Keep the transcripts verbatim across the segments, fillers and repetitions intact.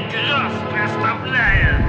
Кросс представляет.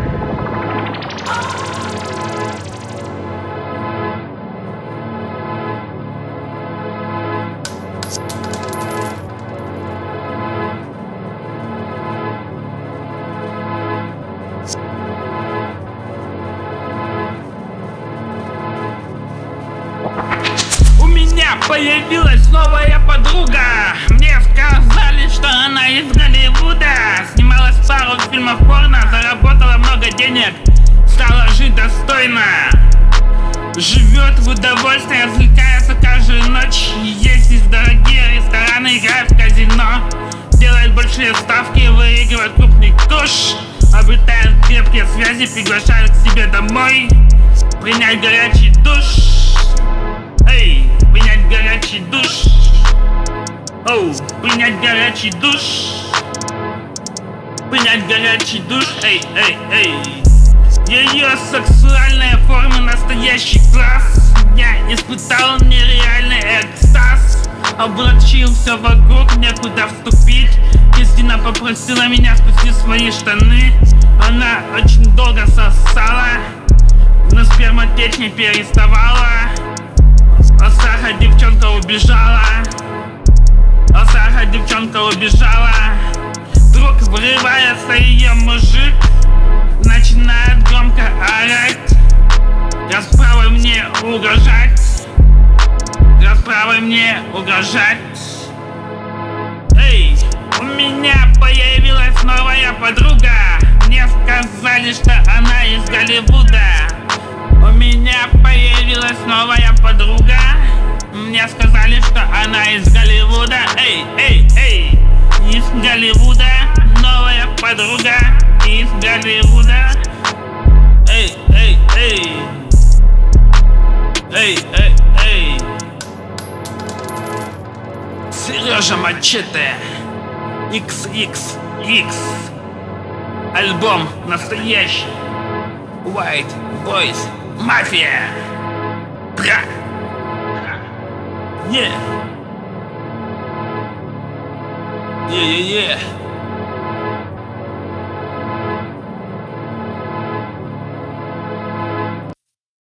У меня появилась новая подруга. Мне сказали, что она из Голливуда. Снималась пару фильмов порно, заработала много денег, стала жить достойно. Живет в удовольствии, развлекается каждую ночь. Ездит в дорогие рестораны, играет в казино, делает большие ставки, выигрывает крупный куш, обретает крепкие связи, приглашает к себе домой, принять горячий душ. Эй, принять горячий душ. Оу, принять горячий душ. Принять горячий душ. Эй, эй, эй. Ее сексуальная форма настоящий класс. Я испытал нереальный экстаз. Облачил все вокруг, некуда вступить. Кристина попросила меня спустить свои штаны. Она очень долго сосала, но сперма течь не переставала. Осаха девчонка убежала. Осаха девчонка убежала. Вдруг врывается ее мужик, начинает громко орать, расправой мне угрожать, расправой мне угрожать. Эй, у меня появилась новая подруга. Мне сказали, что она из Голливуда. У меня появилась новая подруга. Мне сказали, что она из Голливуда. Эй, эй, эй, из Голливуда. Новая подруга из Голливуда. Эй, эй, эй. Эй, эй, эй. Сережа Мачете. икс икс икс. Альбом настоящий. White Boys Mafia. Бра. Yeah. Yeah, yeah, yeah.